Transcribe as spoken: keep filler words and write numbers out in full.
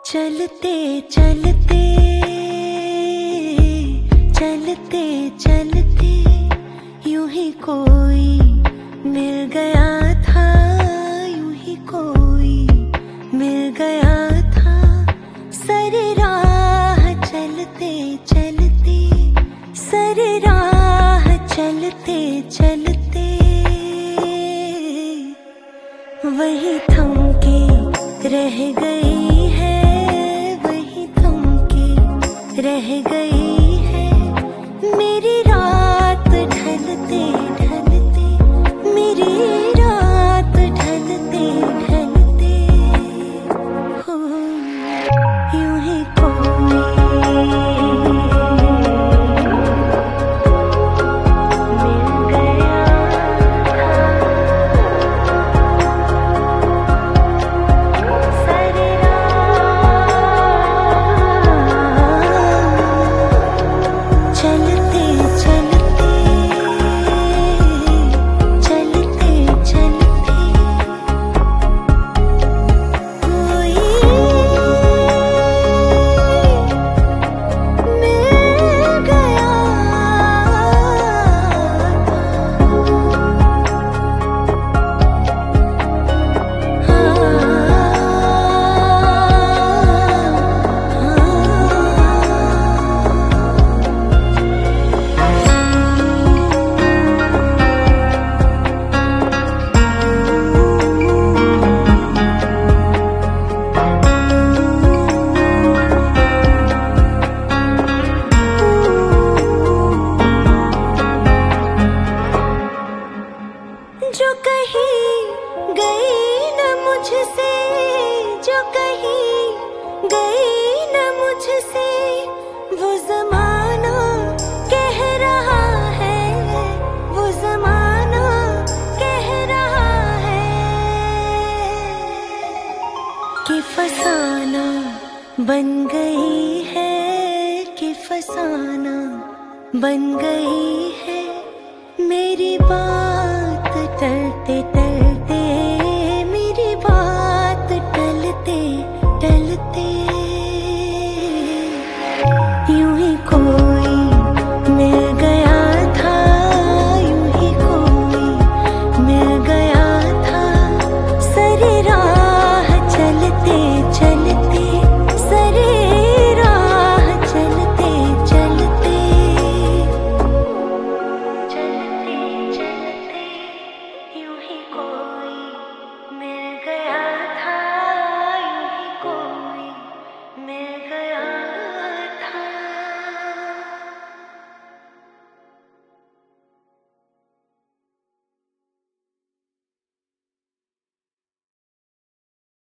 चलते चलते चलते चलते यूं ही कोई मिल गया था, यूं ही कोई मिल गया था। सारी राह चलते चलते सारी राह चलते चलते वही थम के रह गई है, वही थम के रह गई है। मेरी रात ढलते ढलते मेरी रात ढलते ढलते हो यूं ही कोई जो कहीं गई न मुझसे, जो कहीं गई न मुझसे, वो ज़माना कह रहा है, वो ज़माना कह रहा है कि फसाना बन गई है, कि फसाना बन गई है। मेरी बात टलते टलते